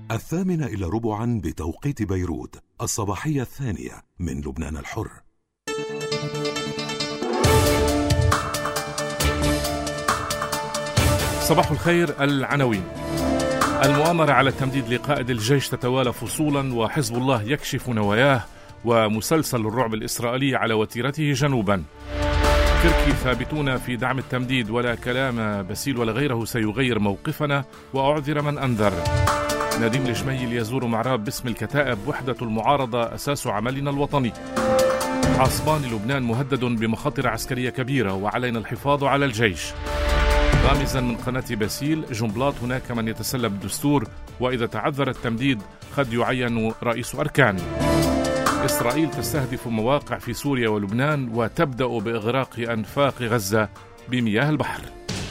8:45 بتوقيت بيروت، الصباحية الثانية من لبنان الحر. صباح الخير. العناوين: المؤامرة على التمديد لقائد الجيش تتوالى فصولا، وحزب الله يكشف نواياه، ومسلسل الرعب الإسرائيلي على وتيرته جنوبا. كركي ثابتون في دعم التمديد، ولا كلام باسيل ولا غيره سيغير موقفنا، وأعذر من أنذر. نديم الجميل يزور معراب باسم الكتائب، وحدة المعارضة أساس عملنا الوطني. عاصبان لبنان مهدد بمخاطر عسكرية كبيرة، وعلينا الحفاظ على الجيش. غامزا من قناة باسيل: جنبلاط هناك من يتسلب الدستور، وإذا تعذر التمديد قد يعين رئيس أركان. إسرائيل تستهدف مواقع في سوريا ولبنان، وتبدأ بإغراق أنفاق غزة بمياه البحر.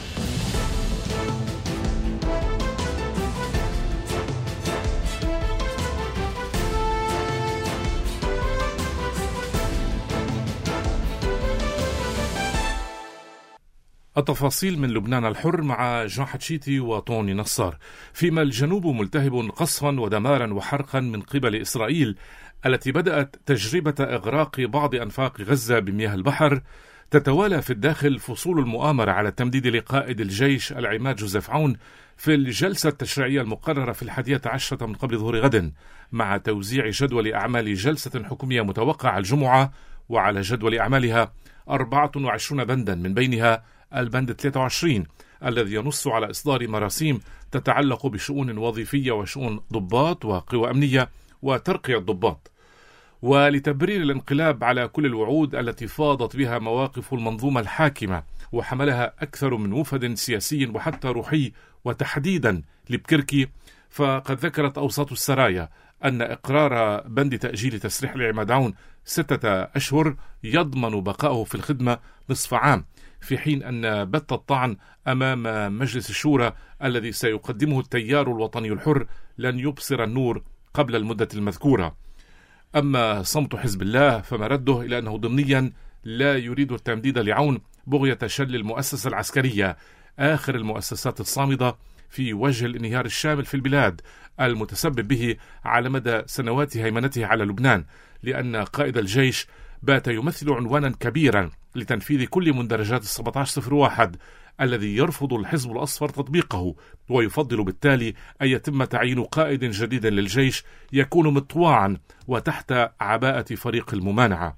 التفاصيل من لبنان الحر مع جان حتشيتي وطوني نصار. فيما الجنوب ملتهب قصفا ودمارا وحرقا من قبل إسرائيل التي بدأت تجربة إغراق بعض أنفاق غزة بمياه البحر، تتوالى في الداخل فصول المؤامرة على التمديد لقائد الجيش العماد جوزيف عون في الجلسة التشريعية المقررة في 11 من قبل ظهر غد، مع توزيع جدول أعمال جلسة حكومية متوقعة الجمعة، وعلى جدول أعمالها 24 بندا، من بينها البند 23 الذي ينص على إصدار مراسيم تتعلق بشؤون وظيفية وشؤون ضباط وقوى أمنية وترقية الضباط. ولتبرير الانقلاب على كل الوعود التي فاضت بها مواقف المنظومة الحاكمة وحملها أكثر من وفد سياسي وحتى روحي، وتحديدا لبكركي، فقد ذكرت أوساط السرايا أن إقرار بند تأجيل تسريح العماد عون 6 أشهر يضمن بقائه في الخدمة نصف عام، في حين أن بت الطعن أمام مجلس الشورى الذي سيقدمه التيار الوطني الحر لن يبصر النور قبل المدة المذكورة. أما صمت حزب الله فمرده إلى أنه ضمنيا لا يريد التمديد لعون بغية شل المؤسسة العسكرية، آخر المؤسسات الصامدة في وجه الانهيار الشامل في البلاد المتسبب به على مدى سنوات هيمنته على لبنان، لأن قائد الجيش بات يمثل عنوانا كبيرا لتنفيذ كل مندرجات 1701 الذي يرفض الحزب الأصفر تطبيقه، ويفضل بالتالي أن يتم تعيين قائد جديد للجيش يكون مطواعا وتحت عباءة فريق الممانعة.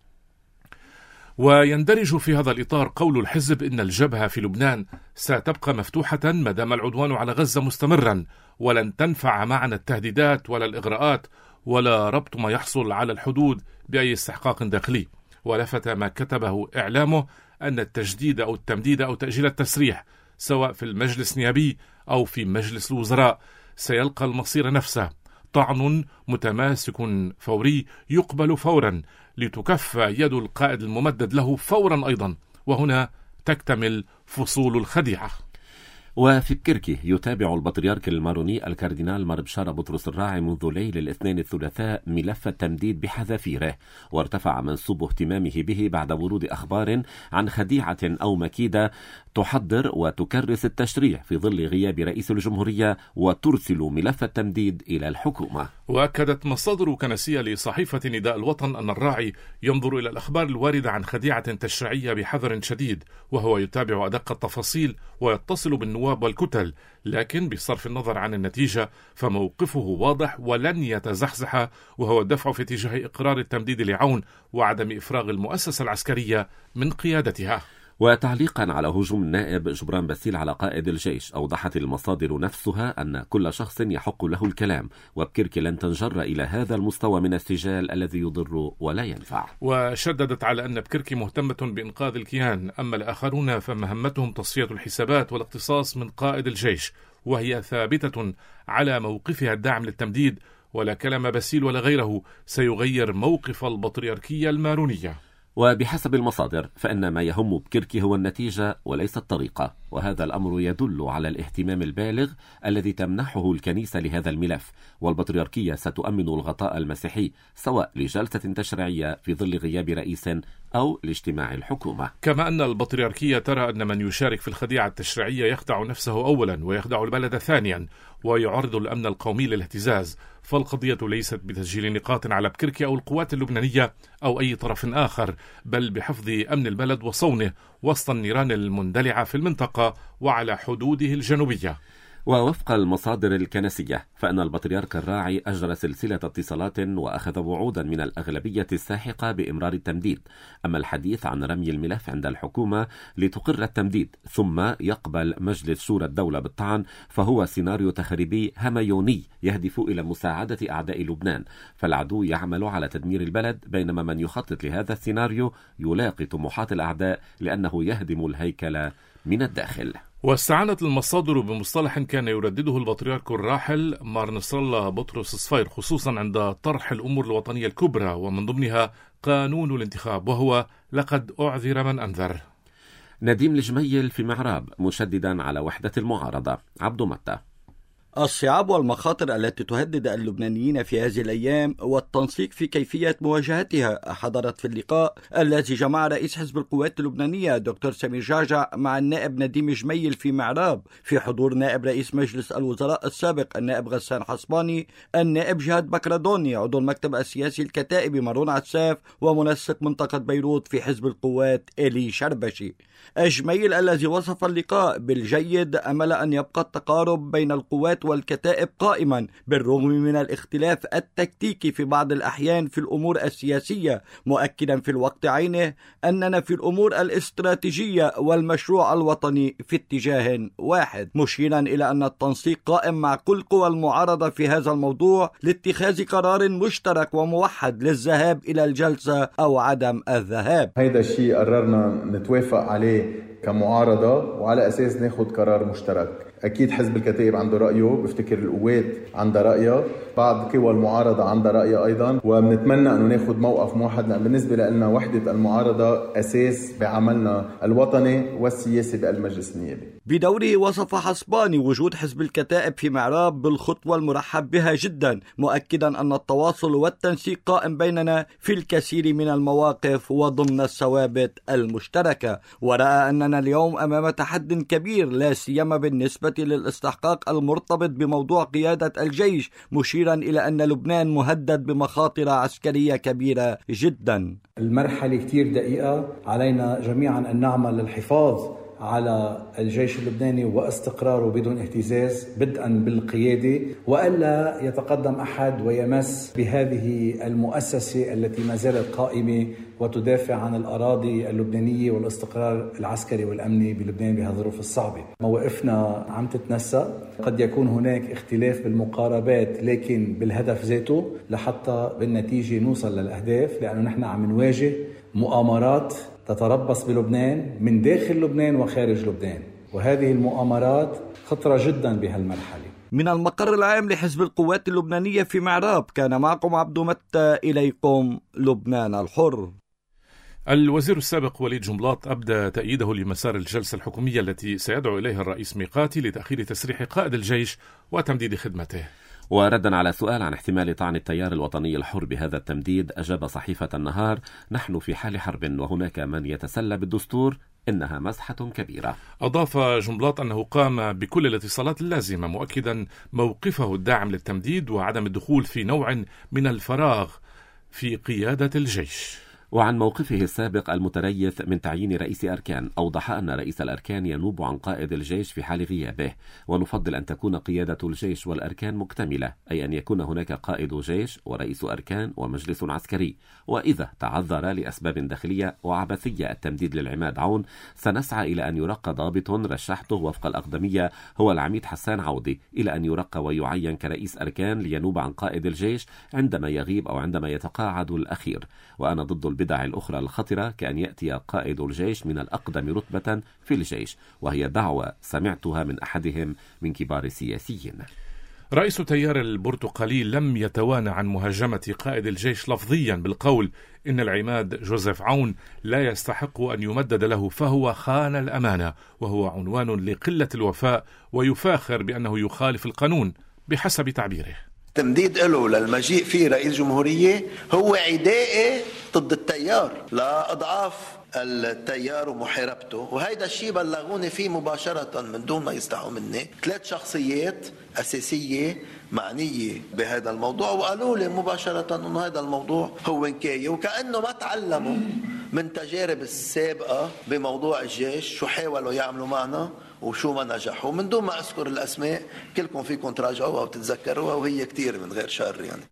ويندرج في هذا الإطار قول الحزب إن الجبهة في لبنان ستبقى مفتوحة ما دام العدوان على غزة مستمرا، ولن تنفع معنى التهديدات ولا الإغراءات ولا ربط ما يحصل على الحدود بأي استحقاق داخلي. ولفت ما كتبه إعلامه أن التجديد أو التمديد أو تأجيل التسريح سواء في المجلس النيابي أو في مجلس الوزراء سيلقى المصير نفسه، طعن متماسك فوري يقبل فورا لتكفى يد القائد الممدد له فورا أيضا، وهنا تكتمل فصول الخديعة. وفي كركي يتابع البطريرك الماروني الكاردينال مار بشارة بطرس الراعي منذ ليل الاثنين الثلاثاء ملف التمديد بحذافيره، وارتفع منسوب اهتمامه به بعد ورود أخبار عن خديعة أو مكيدة تحضر وتكرس التشريع في ظل غياب رئيس الجمهورية وترسل ملف التمديد إلى الحكومة. وأكدت مصادر كنسية لصحيفة نداء الوطن أن الراعي ينظر إلى الأخبار الواردة عن خديعة تشريعية بحذر شديد، وهو يتابع أدق التفاصيل ويتصل بالنواب والكتل، لكن بصرف النظر عن النتيجة فموقفه واضح ولن يتزحزح، وهو الدفع في اتجاه إقرار التمديد لعون وعدم إفراغ المؤسسة العسكرية من قيادتها. وتعليقا على هجوم النائب جبران باسيل على قائد الجيش، أوضحت المصادر نفسها أن كل شخص يحق له الكلام، وبكركي لن تنجر إلى هذا المستوى من السجال الذي يضر ولا ينفع. وشددت على أن بكركي مهتمة بإنقاذ الكيان، أما الآخرون فمهمتهم تصفية الحسابات والاقتصاص من قائد الجيش، وهي ثابتة على موقفها الداعم للتمديد، ولا كلام باسيل ولا غيره سيغير موقف البطريركية المارونية. وبحسب المصادر فإن ما يهم بكركي هو النتيجة وليس الطريقة، وهذا الأمر يدل على الاهتمام البالغ الذي تمنحه الكنيسة لهذا الملف، والبطريركية ستؤمن الغطاء المسيحي سواء لجلسة تشريعية في ظل غياب رئيس أو لاجتماع الحكومة. كما أن البطريركية ترى أن من يشارك في الخديعة التشريعية يخدع نفسه أولا ويخدع البلد ثانيا ويعرض الأمن القومي للاهتزاز، فالقضية ليست بتسجيل نقاط على بكركي أو القوات اللبنانية أو أي طرف آخر، بل بحفظ أمن البلد وصونه وسط النيران المندلعة في المنطقة وعلى حدوده الجنوبية. ووفق المصادر الكنسية فإن البطريرك الراعي أجرى سلسلة اتصالات وأخذ وعودا من الأغلبية الساحقة بإمرار التمديد. أما الحديث عن رمي الملف عند الحكومة لتقر التمديد ثم يقبل مجلس شورى الدولة بالطعن فهو سيناريو تخريبي هميوني يهدف إلى مساعدة أعداء لبنان، فالعدو يعمل على تدمير البلد، بينما من يخطط لهذا السيناريو يلاقي طموحات الأعداء لأنه يهدم الهيكل من الداخل. واستعانت المصادر بمصطلح كان يردده البطريرك الراحل مار نصر الله بطرس الصفير خصوصا عند طرح الأمور الوطنية الكبرى ومن ضمنها قانون الانتخاب، وهو لقد أعذر من أنذر. نديم الجميل في معراب مشددا على وحدة المعارضة. عبد متى: الصعاب والمخاطر التي تهدد اللبنانيين في هذه الأيام والتنسيق في كيفية مواجهتها حضرت في اللقاء الذي جمع رئيس حزب القوات اللبنانية دكتور سمير جعجع مع النائب نديم جميل في معراب، في حضور نائب رئيس مجلس الوزراء السابق النائب غسان حصباني، النائب جهاد بكردوني عضو المكتب السياسي الكتائبي مارون عساف، ومنسق منطقة بيروت في حزب القوات إلي شربشي. الجميل الذي وصف اللقاء بالجيد أمل أن يبقى التقارب بين القوات والكتائب قائما بالرغم من الاختلاف التكتيكي في بعض الأحيان في الأمور السياسية، مؤكدا في الوقت عينه أننا في الأمور الاستراتيجية والمشروع الوطني في اتجاه واحد، مشيرا إلى أن التنسيق قائم مع كل قوى المعارضة في هذا الموضوع لاتخاذ قرار مشترك وموحد للذهاب إلى الجلسة أو عدم الذهاب. هذا الشيء قررنا نتوافق عليه كمعارضة وعلى أساس ناخد قرار مشترك. أكيد حزب الكتائب عنده رأيه، بفتكر القوات عندها رأيها، بعض قوى المعارضة عندها رأيها أيضا، وبنتمنى أنه ناخد موقف موحد، لأن بالنسبة لنا وحدة المعارضة أساس بعملنا الوطني والسياسي بالمجلس النيابي. بدوره وصف حصباني وجود حزب الكتائب في معراب بالخطوة المرحب بها جدا، مؤكدا أن التواصل والتنسيق قائم بيننا في الكثير من المواقف وضمن الثوابت المشتركة، ورأى أننا اليوم أمام تحد كبير لا سيما بالنسبة للاستحقاق المرتبط بموضوع قيادة الجيش، مشيرا إلى أن لبنان مهدد بمخاطر عسكرية كبيرة جدا. المرحلة كتير دقيقة، علينا جميعا أن نعمل للحفاظ على الجيش اللبناني واستقراره بدون اهتزاز بدءا بالقيادة، وألا يتقدم أحد ويمس بهذه المؤسسة التي ما زالت قائمة وتدافع عن الأراضي اللبنانية والاستقرار العسكري والأمني بلبنان بهذه الظروف الصعبة. مواقفنا عم تتنسق، قد يكون هناك اختلاف بالمقاربات لكن بالهدف ذاته لحتى بالنتيجة نوصل للأهداف، لأنه نحن عم نواجه مؤامرات تتربص بلبنان من داخل لبنان وخارج لبنان، وهذه المؤامرات خطرة جدا بهالمرحلة. من المقر العام لحزب القوات اللبنانية في معراب كان معكم عبد متى، إليكم لبنان الحر. الوزير السابق وليد جنبلاط أبدى تأييده لمسار الجلسة الحكومية التي سيدعو إليها الرئيس ميقاتي لتأخير تسريح قائد الجيش وتمديد خدمته. وردا على سؤال عن احتمال طعن التيار الوطني الحر بهذا التمديد، أجاب صحيفة النهار: نحن في حال حرب وهناك من يتسلى بالدستور، إنها مزحة كبيرة. أضاف جنبلاط أنه قام بكل الاتصالات اللازمة، مؤكدا موقفه الداعم للتمديد وعدم الدخول في نوع من الفراغ في قيادة الجيش. وعن موقفه السابق المتريث من تعيين رئيس أركان، أوضح أن رئيس الأركان ينوب عن قائد الجيش في حال غيابه، ونفضل أن تكون قيادة الجيش والأركان مكتملة، أي أن يكون هناك قائد جيش ورئيس أركان ومجلس عسكري، وإذا تعذر لأسباب داخلية وعبثية التمديد للعماد عون سنسعى إلى أن يرقى ضابط رشحته وفق الأقدمية هو العميد حسان عودي إلى أن يرقى ويعين كرئيس أركان لينوب عن قائد الجيش عندما يغيب أو عندما يتقاعد الأخير. وأنا ضد البدع الأخرى الخطرة كأن يأتي قائد الجيش من الأقدم رتبة في الجيش، وهي دعوة سمعتها من أحدهم من كبار السياسيين. رئيس تيار البرتقالي لم يتوانى عن مهاجمة قائد الجيش لفظيا بالقول إن العماد جوزيف عون لا يستحق أن يمدد له فهو خان الأمانة، وهو عنوان لقلة الوفاء، ويفاخر بأنه يخالف القانون بحسب تعبيره. تمديد له للمجيء فيه رئيس جمهورية هو عدائي ضد التيار لأضعاف التيار ومحاربته، وهيدا الشيء بلغوني فيه مباشرة من دون ما يستحوا مني 3 شخصيات أساسية معنية بهذا الموضوع، وقالوا لي مباشرة أن هذا الموضوع هو نكاية، وكأنه ما تعلموا من تجارب السابقة بموضوع الجيش شو حاولوا يعملوا معنا وشو ما نجحوا، من دون ما أذكر الأسماء كلكم فيكم تراجعوها وتتذكروها، وهي كتير من غير شر يعني.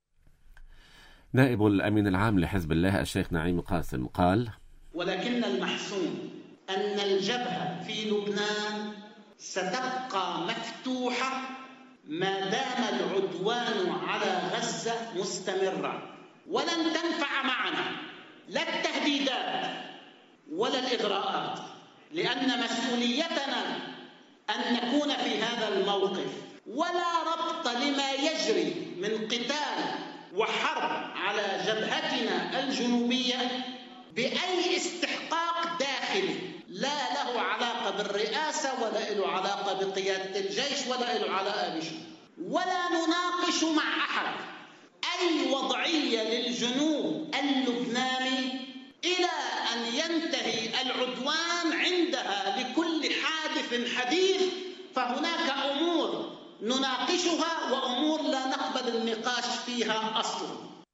نائب الأمين العام لحزب الله الشيخ نعيم قاسم قال: ولكن المحسوم أن الجبهة في لبنان ستبقى مفتوحة ما دام العدوان على غزة مستمرا، ولن تنفع معنا لا التهديدات ولا الإغراءات، لأن مسؤوليتنا أن نكون في هذا الموقف، ولا ربط لما يجري من قتال وحرب على جبهتنا الجنوبية بأي استحقاق داخلي لا له علاقة بالرئاسة ولا له علاقة بقيادة الجيش ولا له علاقة بشيء، ولا نناقش مع أحد أي وضعية للجنوب اللبناني إلى أن ينتهي العدوان. عندها لكل حادث حديث، فهناك أمور نناقشها وأمور لا نقبل النقاش فيها أصلا.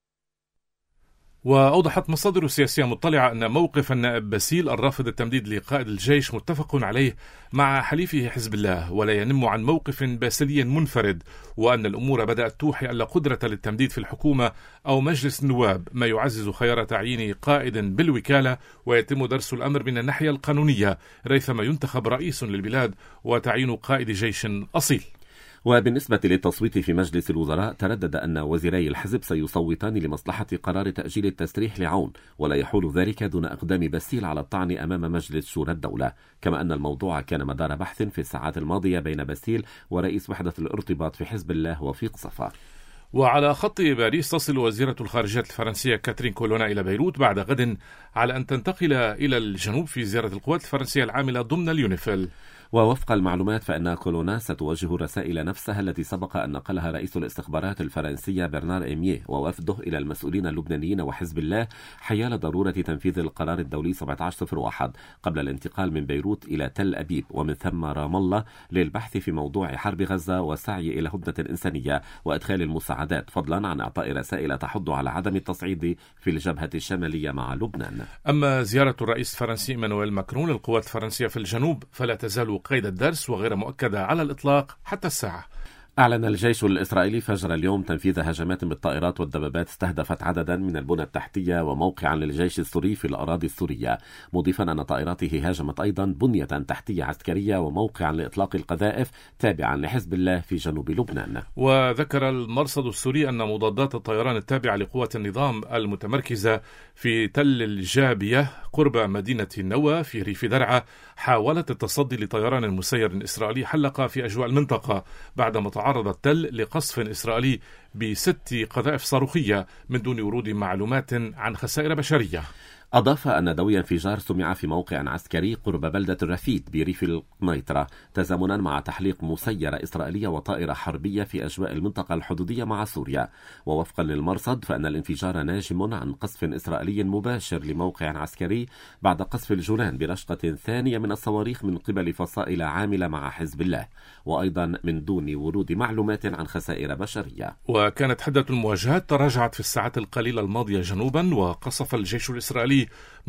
وأوضحت مصادر سياسية مطلعة أن موقف النائب باسيل الرافض التمديد لقائد الجيش متفق عليه مع حليفه حزب الله، ولا ينم عن موقف باسيلي منفرد، وأن الأمور بدأت توحي أن لا قدرة للتمديد في الحكومة أو مجلس النواب، ما يعزز خيار تعيين قائد بالوكالة، ويتم درس الأمر من الناحية القانونية ريثما ينتخب رئيس للبلاد وتعيين قائد جيش أصيل. وبالنسبة للتصويت في مجلس الوزراء، تردد أن وزيري الحزب سيصوتان لمصلحة قرار تأجيل التسريح لعون، ولا يحول ذلك دون إقدام باسيل على الطعن أمام مجلس شورى الدولة، كما أن الموضوع كان مدار بحث في الساعات الماضية بين باسيل ورئيس وحدة الارتباط في حزب الله وفيق صفا. وعلى خط باريس تصل وزيرة الخارجية الفرنسية كاترين كولونا إلى بيروت بعد غد على أن تنتقل إلى الجنوب في زيارة القوات الفرنسية العاملة ضمن اليونيفيل. ووفق المعلومات فإن كولونا ستوجه رسائل نفسها التي سبق أن نقلها رئيس الاستخبارات الفرنسية برنار إيميه ووفده إلى المسؤولين اللبنانيين وحزب الله حيال ضرورة تنفيذ القرار الدولي 1701 قبل الانتقال من بيروت إلى تل أبيب ومن ثم رام الله للبحث في موضوع حرب غزة والسعي إلى هدنة إنسانية وإدخال المساعدات، فضلا عن إعطاء رسائل تحض على عدم التصعيد في الجبهة الشمالية مع لبنان. أما زيارة الرئيس الفرنسي إيمانويل ماكرون للقوات الفرنسية في الجنوب فلا تزال قيد الدرس وغير مؤكدة على الإطلاق حتى الساعة. أعلن الجيش الإسرائيلي فجر اليوم تنفيذ هجمات بالطائرات والدبابات استهدفت عددا من البنى التحتية وموقعا للجيش السوري في الأراضي السورية، مضيفا أن طائراته هاجمت أيضا بنية تحتية عسكرية وموقعا لإطلاق القذائف تابعا لحزب الله في جنوب لبنان. وذكر المرصد السوري أن مضادات الطيران التابعة لقوة النظام المتمركزة في تل الجابية قرب مدينة النوى في ريف درعا حاولت التصدي لطيران مسير إسرائيلي حلق في أجواء المنطقة بعدما تعرض التل لقصف إسرائيلي ب6 قذائف صاروخية من دون ورود معلومات عن خسائر بشرية. أضاف أن دوي انفجار سمع في موقع عسكري قرب بلدة الرفيد بريف القنيطرة تزامنا مع تحليق مسيرة إسرائيلية وطائرة حربية في أجواء المنطقة الحدودية مع سوريا. ووفقا للمرصد فإن الانفجار ناجم عن قصف إسرائيلي مباشر لموقع عسكري بعد قصف الجولان برشقة ثانية من الصواريخ من قبل فصائل عاملة مع حزب الله، وأيضا من دون ورود معلومات عن خسائر بشرية. وكانت حدة المواجهات تراجعت في الساعات القليلة الماضية جنوبا، وقصف الجيش الإسرائيلي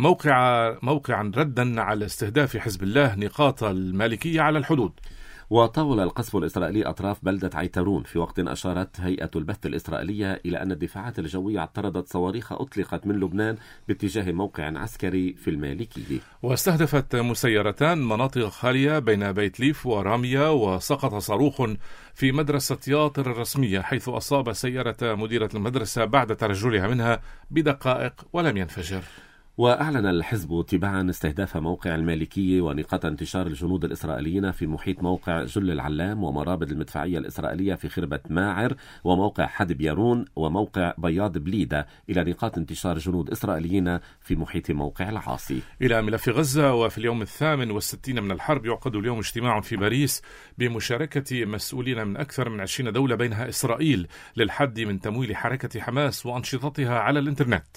موقعا ردا على استهداف حزب الله نقاط المالكية على الحدود. وطاول القصف الإسرائيلي أطراف بلدة عيترون في وقت أشارت هيئة البث الإسرائيلية إلى أن الدفاعات الجوية اعترضت صواريخ أطلقت من لبنان باتجاه موقع عسكري في المالكية. واستهدفت مسيرتان مناطق خالية بين بيت ليف ورامية، وسقط صاروخ في مدرسة ياطر الرسمية حيث أصاب سيارة مديرة المدرسة بعد ترجلها منها بدقائق ولم ينفجر. وأعلن الحزب تباعا استهداف موقع المالكية ونقاط انتشار الجنود الإسرائيليين في محيط موقع جل العلام ومرابط المدفعية الإسرائيلية في خربة ماعر وموقع حدب يارون وموقع بياض بليدة إلى نقاط انتشار جنود إسرائيليين في محيط موقع العاصي. إلى ملف غزة، وفي اليوم 68 من الحرب يعقد اليوم اجتماع في باريس بمشاركة مسؤولين من أكثر من 20 دولة بينها إسرائيل للحد من تمويل حركة حماس وأنشطتها على الإنترنت.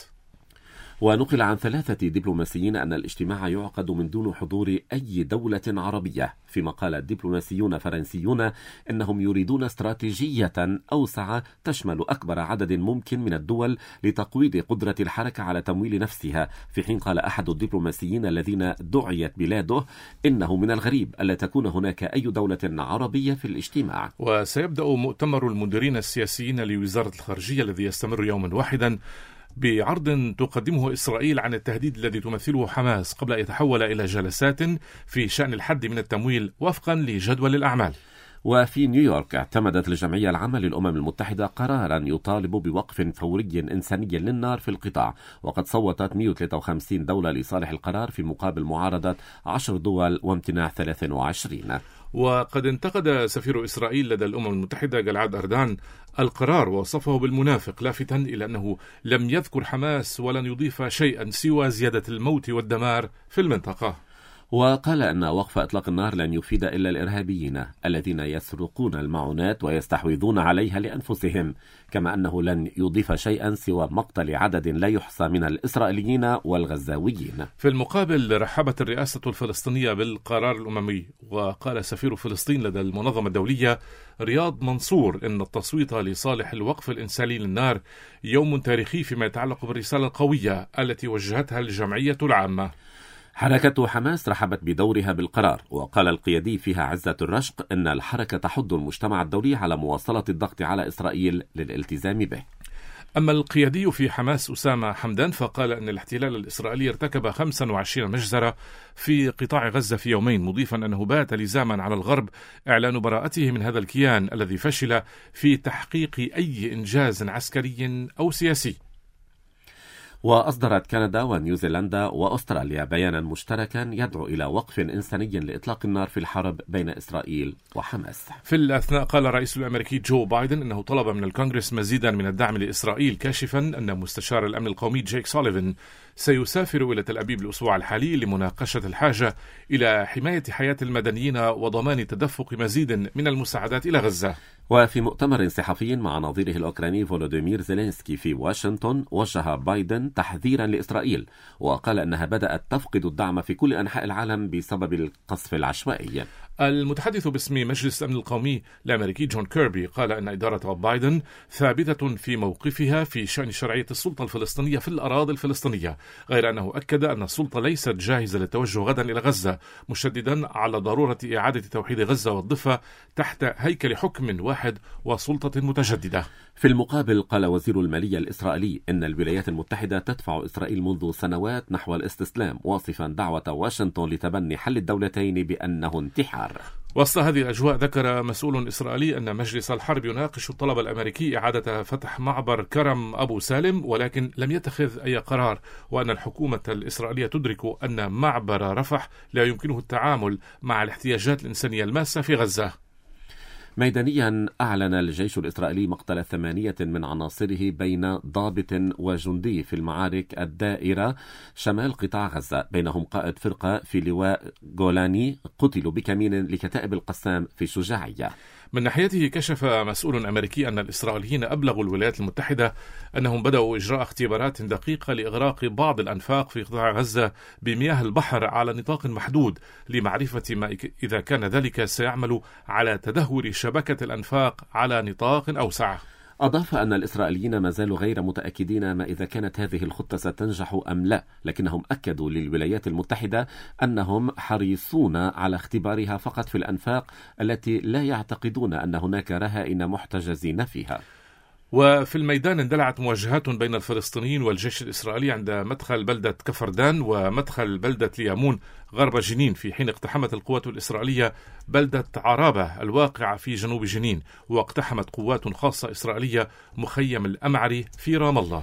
ونقل عن 3 دبلوماسيين أن الاجتماع يعقد من دون حضور أي دولة عربية، فيما قال دبلوماسيون فرنسيون إنهم يريدون استراتيجية أوسع تشمل أكبر عدد ممكن من الدول لتقويض قدرة الحركة على تمويل نفسها، في حين قال أحد الدبلوماسيين الذين دعيت بلاده إنه من الغريب ألا تكون هناك أي دولة عربية في الاجتماع. وسيبدأ مؤتمر المديرين السياسيين لوزارة الخارجية الذي يستمر يوما واحدا بعرض تقدمه إسرائيل عن التهديد الذي تمثله حماس قبل أن يتحول إلى جلسات في شأن الحد من التمويل وفقا لجدول الأعمال. وفي نيويورك اعتمدت الجمعية العامة للأمم المتحدة قرارا يطالب بوقف فوري إنساني للنار في القطاع، وقد صوتت 153 دولة لصالح القرار في مقابل معارضة 10 دول وامتناع 23. وقد انتقد سفير إسرائيل لدى الأمم المتحدة جلعاد أردان القرار ووصفه بالمنافق، لافتا إلى أنه لم يذكر حماس ولن يضيف شيئا سوى زيادة الموت والدمار في المنطقة. وقال أن وقف إطلاق النار لن يفيد إلا الإرهابيين الذين يسرقون المعونات ويستحوذون عليها لأنفسهم، كما أنه لن يضيف شيئا سوى مقتل عدد لا يحصى من الإسرائيليين والغزاويين. في المقابل رحبت الرئاسة الفلسطينية بالقرار الأممي، وقال سفير فلسطين لدى المنظمة الدولية رياض منصور إن التصويت لصالح الوقف الإنساني للنار يوم تاريخي فيما يتعلق بالرسالة القوية التي وجهتها الجمعية العامة. حركة حماس رحبت بدورها بالقرار، وقال القيادي فيها عزة الرشق إن الحركة تحض المجتمع الدولي على مواصلة الضغط على إسرائيل للالتزام به. أما القيادي في حماس أسامة حمدان فقال أن الاحتلال الإسرائيلي ارتكب 25 مجزرة في قطاع غزة في يومين، مضيفا أنه بات لزاما على الغرب إعلان براءته من هذا الكيان الذي فشل في تحقيق أي إنجاز عسكري أو سياسي. وأصدرت كندا ونيوزيلندا وأستراليا بيانا مشتركا يدعو إلى وقف إنساني لإطلاق النار في الحرب بين إسرائيل وحماس. في الأثناء قال الرئيس الأمريكي جو بايدن أنه طلب من الكونغرس مزيدا من الدعم لإسرائيل، كاشفا أن مستشار الأمن القومي جيك سوليفان سيسافر إلى تل أبيب الأسبوع الحالي لمناقشة الحاجة إلى حماية حياة المدنيين وضمان تدفق مزيد من المساعدات إلى غزة. وفي مؤتمر صحفي مع نظيره الأوكراني فولوديمير زيلينسكي في واشنطن، وجه بايدن تحذيرا لإسرائيل، وقال أنها بدأت تفقد الدعم في كل أنحاء العالم بسبب القصف العشوائي. المتحدث باسم مجلس الأمن القومي الأمريكي جون كيربي قال أن إدارة بايدن ثابتة في موقفها في شأن شرعية السلطة الفلسطينية في الأراضي الفلسطينية، غير أنه أكد أن السلطة ليست جاهزة للتوجه غدا إلى غزة، مشددا على ضرورة إعادة توحيد غزة والضفة تحت هيكل حكم واحد وسلطة متجددة. في المقابل قال وزير المالية الإسرائيلي إن الولايات المتحدة تدفع إسرائيل منذ سنوات نحو الاستسلام، واصفا دعوة واشنطن لتبني حل الدولتين بأنه انتحار. وسط هذه الأجواء ذكر مسؤول إسرائيلي أن مجلس الحرب يناقش الطلب الأمريكي إعادة فتح معبر كرم أبو سالم، ولكن لم يتخذ أي قرار، وأن الحكومة الإسرائيلية تدرك أن معبر رفح لا يمكنه التعامل مع الاحتياجات الإنسانية الماسة في غزة. ميدانيا أعلن الجيش الإسرائيلي مقتل 8 من عناصره بين ضابط وجندي في المعارك الدائرة شمال قطاع غزة، بينهم قائد فرقة في لواء جولاني قتلوا بكمين لكتائب القسام في شجاعية. من ناحيته كشف مسؤول أمريكي أن الإسرائيليين أبلغوا الولايات المتحدة أنهم بدأوا إجراء اختبارات دقيقة لإغراق بعض الأنفاق في قطاع غزة بمياه البحر على نطاق محدود لمعرفة ما إذا كان ذلك سيعمل على تدهور شبكة الأنفاق على نطاق أوسع. أضاف أن الإسرائيليين ما زالوا غير متأكدين ما إذا كانت هذه الخطة ستنجح أم لا، لكنهم أكدوا للولايات المتحدة أنهم حريصون على اختبارها فقط في الأنفاق التي لا يعتقدون أن هناك رهائن محتجزين فيها. وفي الميدان اندلعت مواجهات بين الفلسطينيين والجيش الإسرائيلي عند مدخل بلدة كفردان ومدخل بلدة ليامون غرب جنين، في حين اقتحمت القوات الإسرائيلية بلدة عرابة الواقعة في جنوب جنين، واقتحمت قوات خاصة إسرائيلية مخيم الأمعري في رام الله.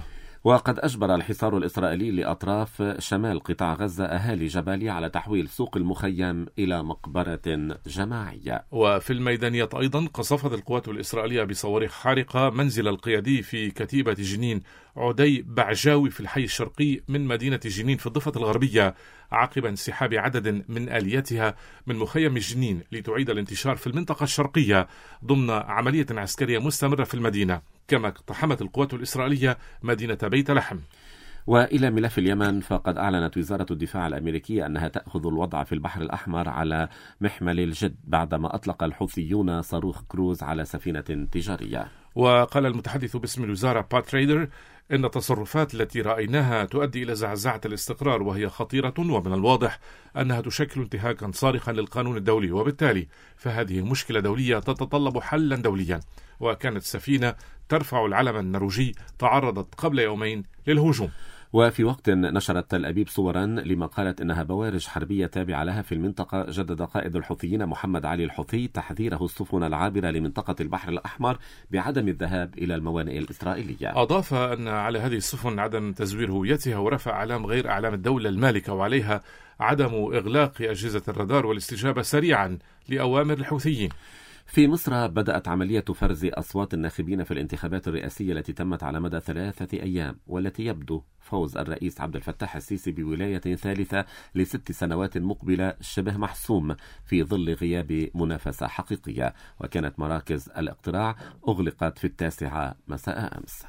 وقد أجبر الحصار الإسرائيلي لأطراف شمال قطاع غزة أهالي جباليا على تحويل سوق المخيم إلى مقبرة جماعية. وفي الميدانية أيضا قصفت القوات الإسرائيلية بصواريخ حارقة منزل القيادي في كتيبة جنين عدي بعجاوي في الحي الشرقي من مدينة جنين في الضفة الغربية عقب انسحاب عدد من آلياتها من مخيم جنين لتعيد الانتشار في المنطقة الشرقية ضمن عملية عسكرية مستمرة في المدينة. كما اقتحمت القوات الإسرائيلية مدينة بيت لحم. وإلى ملف اليمن، فقد أعلنت وزارة الدفاع الأمريكية أنها تأخذ الوضع في البحر الأحمر على محمل الجد بعدما أطلق الحوثيون صاروخ كروز على سفينة تجارية. وقال المتحدث باسم الوزارة بات ريدر إن التصرفات التي رأيناها تؤدي إلى زعزعة الاستقرار وهي خطيرة، ومن الواضح أنها تشكل انتهاكا صارخا للقانون الدولي، وبالتالي فهذه مشكلة دولية تتطلب حلا دوليا. وكانت السفينة ترفع العلم النرويجي تعرضت قبل يومين للهجوم. وفي وقت نشرت تل أبيب صورا لما قالت إنها بوارج حربية تابعة لها في المنطقة، جدد قائد الحوثيين محمد علي الحوثي تحذيره السفن العابرة لمنطقة البحر الأحمر بعدم الذهاب إلى الموانئ الإسرائيلية. أضاف أن على هذه السفن عدم تزوير هويتها ورفع أعلام غير أعلام الدولة المالكة، وعليها عدم إغلاق أجهزة الرادار والاستجابة سريعا لأوامر الحوثيين. في مصر بدأت عملية فرز أصوات الناخبين في الانتخابات الرئاسية التي تمت على مدى 3 أيام، والتي يبدو فوز الرئيس عبد الفتاح السيسي بولاية ثالثة ل6 سنوات مقبلة شبه محسوم في ظل غياب منافسة حقيقية. وكانت مراكز الاقتراع أغلقت في 9 مساء أمس.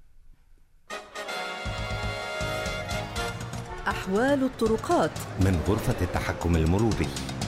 أحوال الطرقات من غرفة التحكم المروري.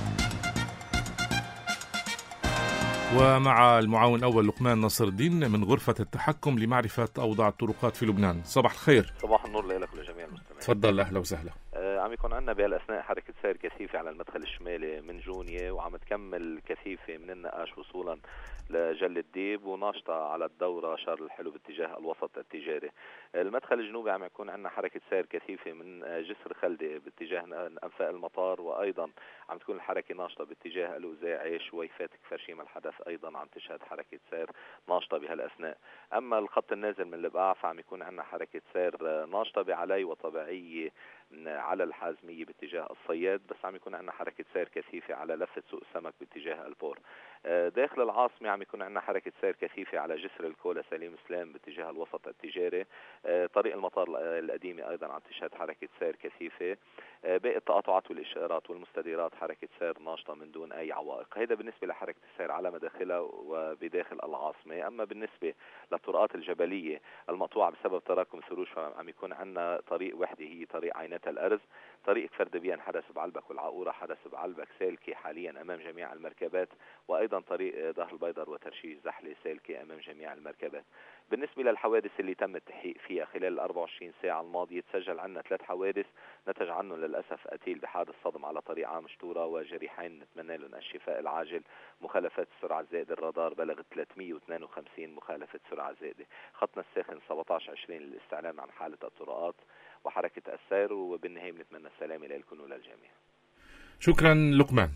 ومع المعاون أول لقمان نصر الدين من غرفة التحكم لمعرفة أوضاع الطرقات في لبنان. صباح الخير. صباح النور لك ولجميع المستمعين. تفضل. أهلا وسهلا. عم يكون عندنا بهالأثناء حركة سير كثيفة على المدخل الشمالي من جونية، وعم تكمل كثيفة من النقاش وصولا لجل الديب، وناشطة على الدورة شارل الحلو باتجاه الوسط التجاري. المدخل الجنوبي عم يكون عندنا حركة سير كثيفة من جسر خلدة باتجاه أنفاق المطار، وأيضا عم تكون الحركة ناشطة باتجاه الوزاعي شويفات كفرشيم الحدث، أيضا عم تشهد حركة سير ناشطة بهالأثناء. أما الخط النازل من البقاع فعم يكون عندنا حركة سير ناشطة بعلي وطبيعية على الحازمية باتجاه الصياد، بس عم يكون عندنا حركة سير كثيفة على لفة سوق السمك باتجاه البور. داخل العاصمة عم يكون عندنا حركة سير كثيفة على جسر الكولا سليم سلام باتجاه الوسط التجاري. طريق المطار القديمة أيضا عم تشهد حركة سير كثيفة. باقي التقاطعات والإشارات والمستديرات حركة سير ناشطة من دون أي عوائق. هذا بالنسبة لحركة السير على مداخلها وبداخل العاصمة. أما بالنسبة للطرقات الجبلية المقطوعة بسبب تراكم ثلوج فعم يكون عندنا طريق وحدة هي طريق عينات الأرز، طريق فردبيان حدث بعلبك والعقورة حدث بعلبك سالكة حاليا أمام جميع المركبات، وأيضا طريق ظهر البيضر وترشيش زحلة سالكة أمام جميع المركبات. بالنسبة للحوادث اللي تم التحقيق فيها خلال 24 ساعة الماضية، تسجل عنا 3 حوادث نتج عنهم للأسف قتيل بحادث صدم على طريق عام شتورة، وجريحين نتمنى لهم الشفاء العاجل. مخالفات السرعة الزائدة الرادار بلغت 352 مخالفة سرعة زائدة. خطنا الساخن 1720 للاستعلام عن حالة الطرقات وحركة السير، وبالنهاية بنتمنى السلامة لكم وللجميع. شكرا لقمان.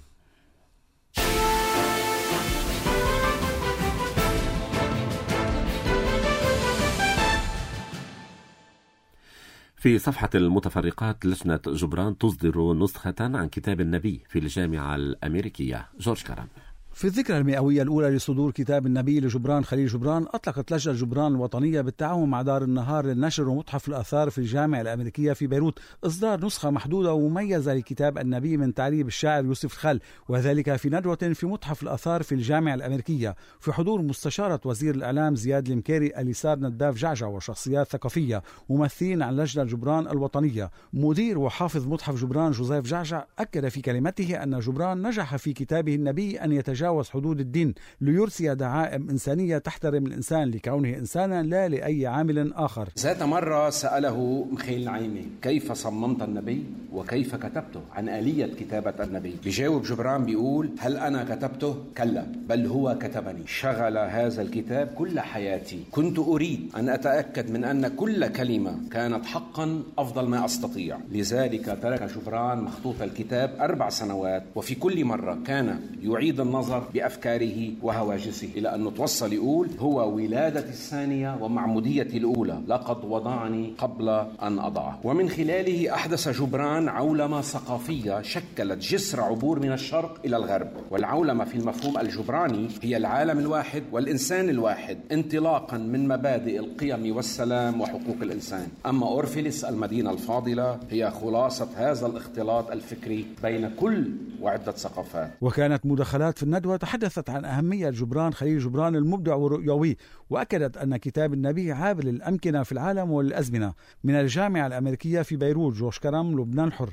في صفحة المتفرقات، لجنة جبران تصدر نسخة عن كتاب النبي في الجامعة الأمريكية. جورج كرم. في الذكرى المئوية الأولى لصدور كتاب النبي لجبران خليل جبران، أطلقت لجنة جبران الوطنية بالتعاون مع دار النهار للنشر ومتحف الآثار في الجامعة الأمريكية في بيروت إصدار نسخة محدودة ومميزة لكتاب النبي من تعريب الشاعر يوسف الخل، وذلك في ندوة في متحف الآثار في الجامعة الأمريكية في حضور مستشارة وزير الإعلام زياد المكيري، اليسار نداف جعجع، وشخصيات ثقافية ممثلين عن لجنة جبران الوطنية. مدير وحافظ متحف جبران جوزيف جعجع أكد في كلمته أن جبران نجح في كتابه النبي أن يتجاوز حدود الدين ليرسي دعائم إنسانية تحترم الإنسان لكونه إنسانا لا لأي عامل آخر. ذات مرة سأله مخيل نعيمي: كيف صممت النبي وكيف كتبته؟ عن آلية كتابة النبي. بيجاوب جبران بيقول: هل أنا كتبته؟ كلا، بل هو كتبني. شغل هذا الكتاب كل حياتي. كنت أريد أن أتأكد من أن كل كلمة كانت حقا أفضل ما أستطيع. لذلك ترك جبران مخطوط الكتاب 4 سنوات، وفي كل مرة كان يعيد النظر النظر بأفكاره وهواجسه، إلى أنه توصل يقول هو ولادة الثانية ومعمودية الأولى، لقد وضعني قبل أن أضعه. ومن خلاله أحدث جبران عولمة ثقافية شكلت جسر عبور من الشرق إلى الغرب. والعولمة في المفهوم الجبراني هي العالم الواحد والإنسان الواحد، انطلاقا من مبادئ القيم والسلام وحقوق الإنسان. أما أورفيليس المدينة الفاضلة هي خلاصة هذا الاختلاط الفكري بين كل وعدة ثقافات. وكانت مداخلات في الندوة تحدثت عن أهمية جبران خليل جبران المبدع والرؤيوي، وأكدت أن كتاب النبي عابر للأمكنة في العالم والأزمنة. من الجامعة الأمريكية في بيروت، جوش كرم، لبنان الحر.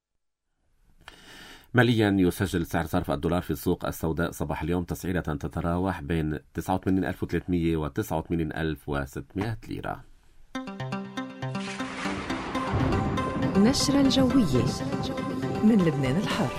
ماليا يسجل سعر صرف الدولار في السوق السوداء صباح اليوم تسعيرة تتراوح بين 89,300 و 89,600 ليرة. نشرة الجوية من لبنان الحر.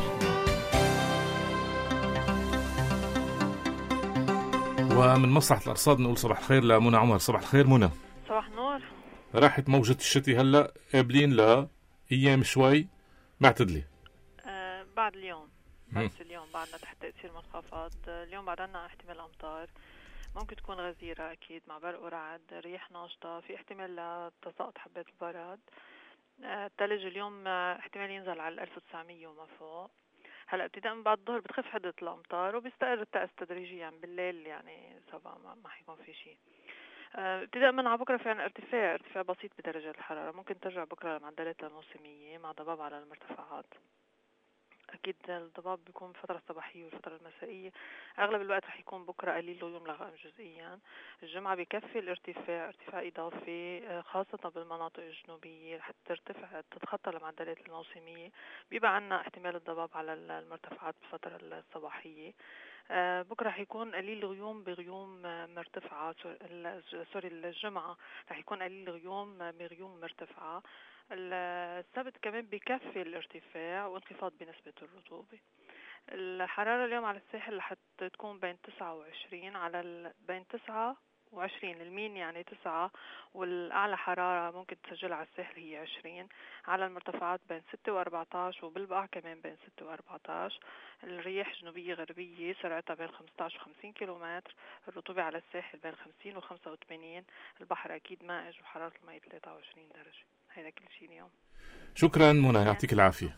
ومن مصلحة الأرصاد نقول صباح الخير لمنى عمر. صباح الخير منى. صباح النور. راحت موجة الشتي هلأ، قابلين لأيام شوي معتدلة بعد اليوم. بس اليوم بعدنا تحت تأثير منخفض. اليوم بعد عنا احتمال أمطار ممكن تكون غزيرة أكيد مع برق ورعد، رياح ناشطة، في احتمال لتساقط حبات البرد. الثلج اليوم احتمال ينزل على 1900 وما فوق. هلا ابتداء من بعد الظهر بتخف حدة الأمطار وبيستقر الطقس تدريجيا بالليل، يعني صبا ما حيكون في شيء. ابتداء من بكره في عنا ارتفاع بسيط بدرجة الحرارة، ممكن ترجع بكره لمعدلات الموسمية مع ضباب على المرتفعات. أكيد الضباب بيكون الفترة الصباحية والفترة المسائية، أغلب الوقت رح يكون بكرة قليل الغيوم لغائم جزئيا. الجمعة بيكفي ارتفاع إضافي خاصة بالمناطق الجنوبية، رح تتخطى المعدلات الموسمية. بيبقى عنا احتمال الضباب على المرتفعات بالفترة الصباحية. بكرة رح يكون قليل الغيوم بغيوم مرتفعة. الجمعة رح يكون قليل الغيوم بغيوم مرتفعة. السبت كمان بيكفي الارتفاع وانخفاض بنسبة الرطوبة. الحرارة اليوم على الساحل رح تكون بين 29 بين 29 المين يعني 9، والأعلى حرارة ممكن تسجل على الساحل هي 20. على المرتفعات بين 6 و14 وبالبقع كمان بين 6 و14. الرياح جنوبية غربية سرعتها بين 15 و50 كيلومتر. الرطوبة على الساحل بين 50 و85. البحر أكيد مائج وحرارة الماء 23 درجة. هذا كل شيء اليوم. شكرا منى، يعطيك العافية.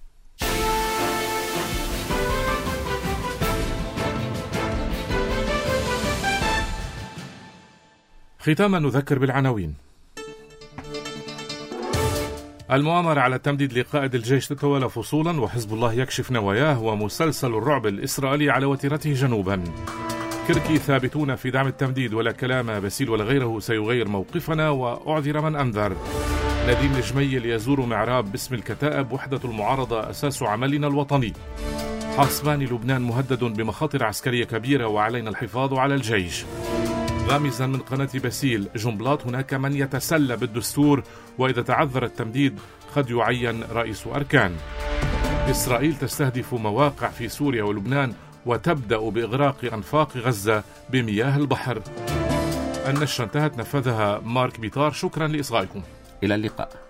ختاما نذكر بالعناوين. المؤامرة على التمديد لقائد الجيش تتوالى فصولا، وحزب الله يكشف نواياه، ومسلسل الرعب الإسرائيلي على وتيرته جنوبا. كركي ثابتون في دعم التمديد، ولا كلام باسيل ولا غيره سيغير موقفنا، وأعذر من أنذر. نديم الجميل يزور معراب باسم الكتائب، وحدة المعارضة أساس عملنا الوطني. حاصبان لبنان مهدد بمخاطر عسكرية كبيرة، وعلينا الحفاظ على الجيش. غامزا من قناة باسيل، جنبلاط هناك من يتسلى بالدستور، وإذا تعذر التمديد قد يعين رئيس أركان. إسرائيل تستهدف مواقع في سوريا ولبنان، وتبدأ بإغراق أنفاق غزة بمياه البحر. النشرة انتهت، نفذها مارك بيطار. شكرا لإصغائكم. إلى اللقاء.